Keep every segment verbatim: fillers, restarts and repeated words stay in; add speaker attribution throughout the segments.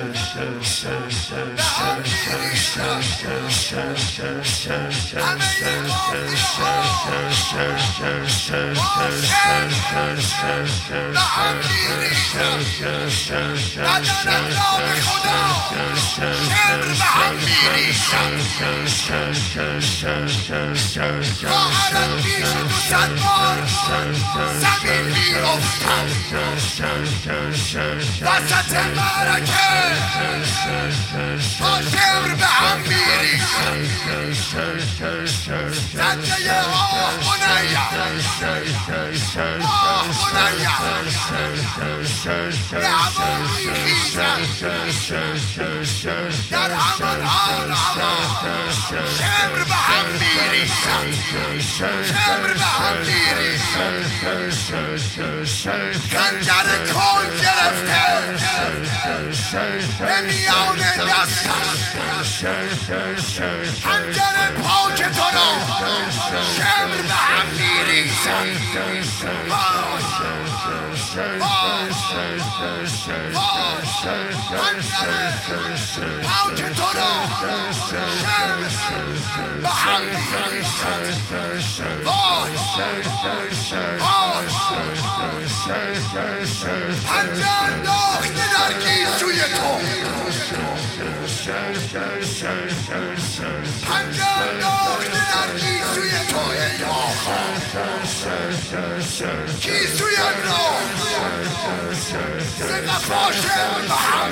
Speaker 1: وسط معرکه با شمر به هم میری زنده آه بنیم آه بنیم به همان میخیزم در همان حال هوا شمر به هم میری شمر به هم میری خنجر کن گرفته به میان دستم خنجر پاک تو را شمر به هم میریزم پاک تو را شمر به هم میریزم پنجه انداخته در گیسوی تو پنجه انداخته در گیسوی تو ای آقا گیسویم را ز قفا شمر به هم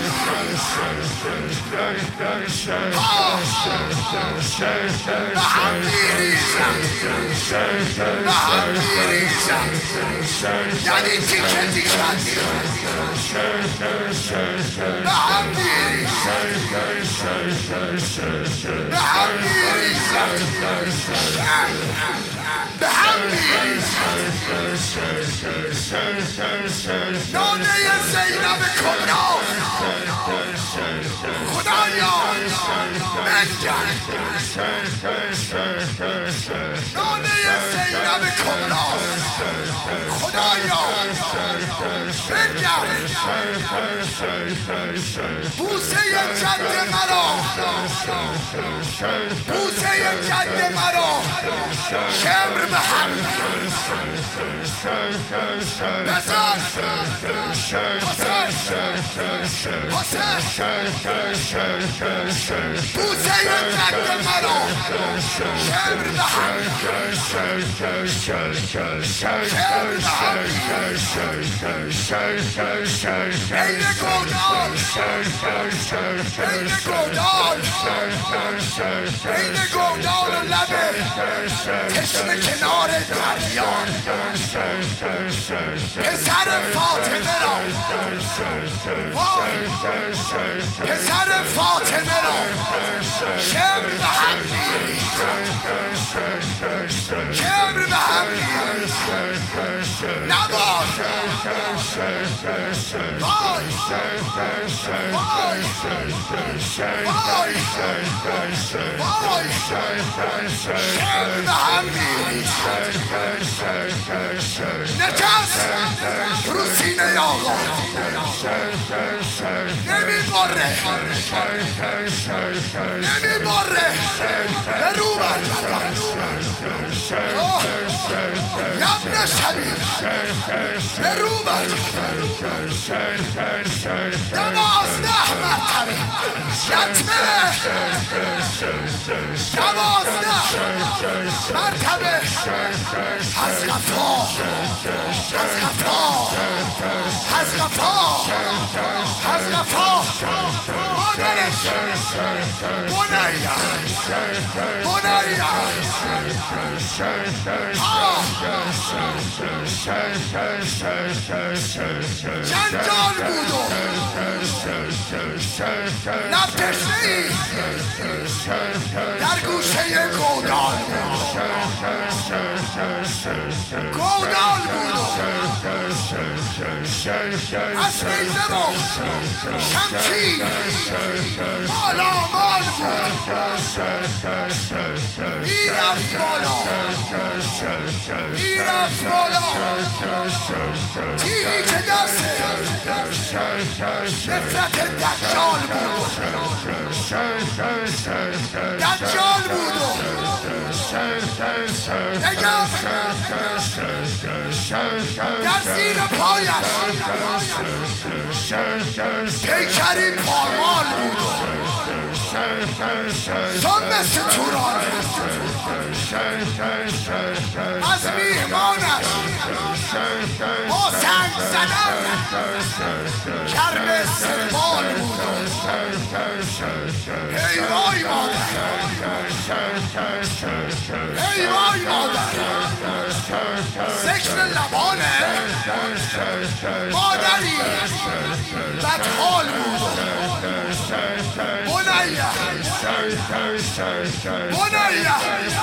Speaker 1: به هم میریزم به هم میریزم یعنی تیکه تیکه به هم میریزم به هم میریزم به هم میریزم نانه زینب کبرا خدایا بنگر نانه زینب کبرا خدایا بنگر بوسه جد مرا بوسه جد مرا شمر به هم بزن بوسه جد مرا شمر به هم این گودال این گودال این گودال و لبه چشم کنار دریان پسر فاطمه را پسر فاطمه را شمر به هم میریزم شمر به هم میریزم نباش وای وای وای وای شمر به هم میریزم نجس رو سینه آقا نمیباره نمیباره به رو برگردن یبن شبیه به رو برگردن دوازده مرتبه یتمه دوازده مرتبه از غفا از غفا از غفا از غفا مادرش بنیا بنیا جنجال بود و لب تشنه‌ای در گوشه گودال گودال بود از نیزه و شمشیر مالا مال بود میرفت بالا میرفت بالا تیری که دست نفرت دجال بود دجال بود نگم در زیر پایش پیکری پارمال بود زن مثل توران از میهمانش با سنگ زدن کرم استقبال بود ای وای مادر ای وای مادر ذکر لبانه مادری بدحال بود بنیه بنیه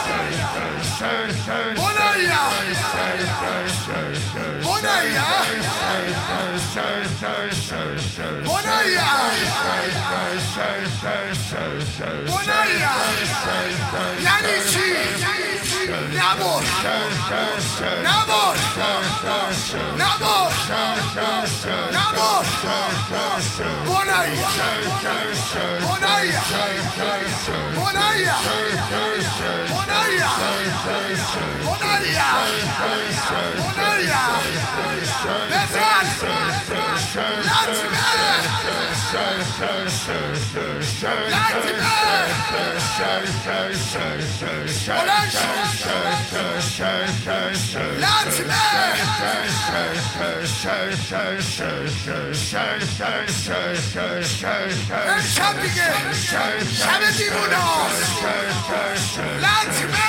Speaker 1: بنیه بنیه بنیه یعنی چی؟ نبر نبر نبر نبر بنیه بنیه بنیه بنیه بنیه بنیه بزن لطمه لطمه بلند لطمه امشب دیگه شب دیوونه هاست لطمه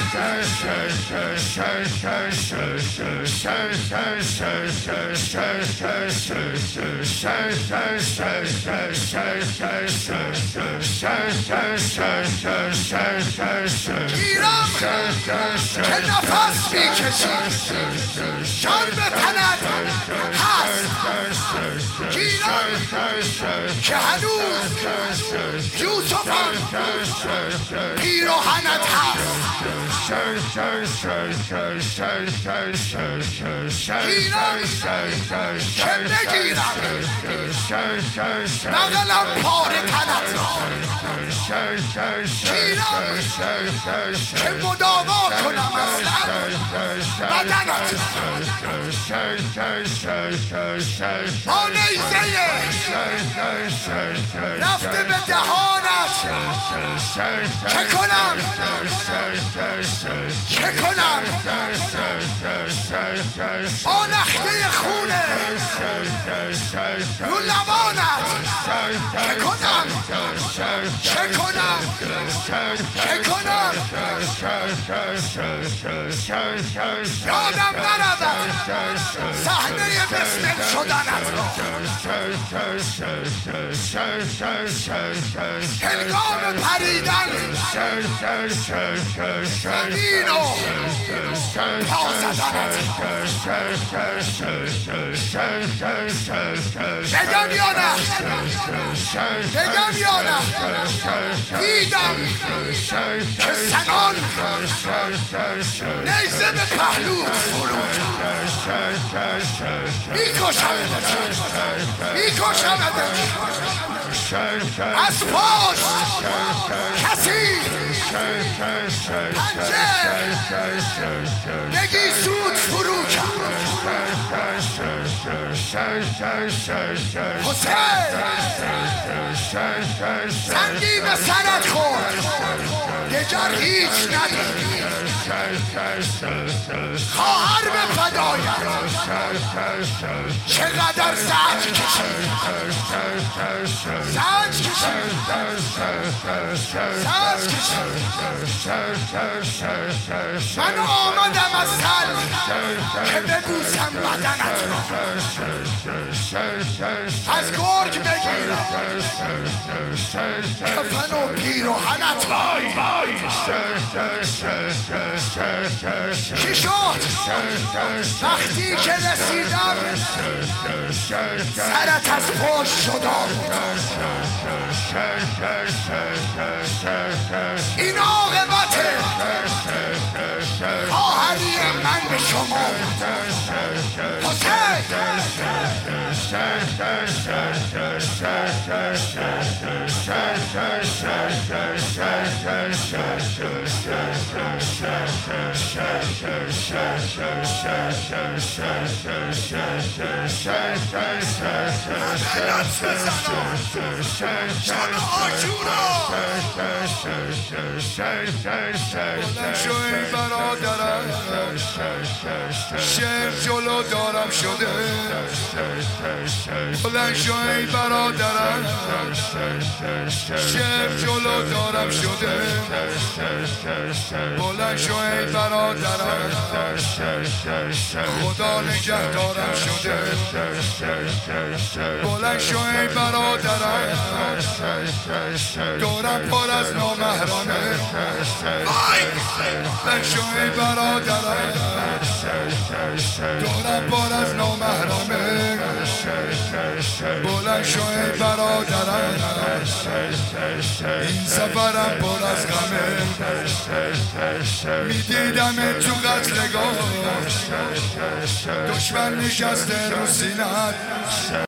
Speaker 1: گیرم که نفس میکشی جان به تنت هست گیرم که هنوز یوسفم پیراهنت هست گیرم که نگیرم بغلم پاره تنت را گیرم که مداوا کنم اصلا بدنت با نیزه رفته به دهانت چه کنم چه کنم با نخته خونه رو لبانت چه کنم چه کنم چه کنم یادم نرود صحنه بسمل شدنت را هنگام پریدن زمین و پا زدنت بگم یا نه بگم یا نه دیدم که سنان نیزه به پهلو فرو میکشمت میکشمت از پاش کسی پنجه نگی سود فرو کرد حسین سنگی به سرت خورد دگر هیچ نداری خواهر به فدایم چقدر زنج کشید زنج کشید زنج کشید من آمدم از سر که ببوسم بدنت را از گرگ بگیرم کفن و پیراهنت را چی شد؟ وقتی که رسیدم سرت از پشت شدم. این عاقبت خواهری من به شما. حسین شان آشورا بلند شو ای برادرم، شعر جلو دارم شده. بلند شو ای برادرم، شعر جلو دارم شده. بلند شو ای برادرم، خدا نگهدارم شده. بلند شو ای برادرم، دورم پر از نامحرمه. بلند شو ای برادرم، دورم پر از نامحرمه. بلند شو ای برادرم، این سفرم پر از غمه. میدیدم تو قتلگاه، دشمن نشسته رو سینه‌ات.